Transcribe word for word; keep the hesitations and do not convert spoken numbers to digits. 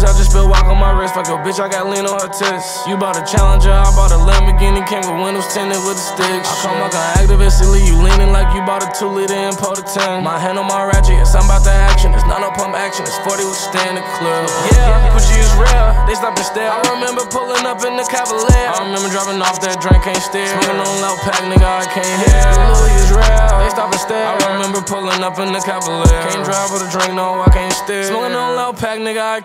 I just spilled walk on my wrist. Fuck your bitch, I got lean on her tits. You bought a Challenger, I bought a Lamborghini, came with windows tinted with the sticks. I call my gun activist, silly, you leaning like you bought a two liter and pour the ten. My hand on my ratchet, yes, I'm about the action. It's not no pump action, it's forty with stand the club. Yeah, Pussy is real, they stop and stare. I remember pulling up in the Cavalier. I remember dropping off that drink, can't steer. Smoking on loud pack, nigga, I can't hear. The Louis is real, they stop and stare. I remember pulling up in the Cavalier. Can't drive with a drink, no, I can't steer. Smoking on loud pack, nigga, I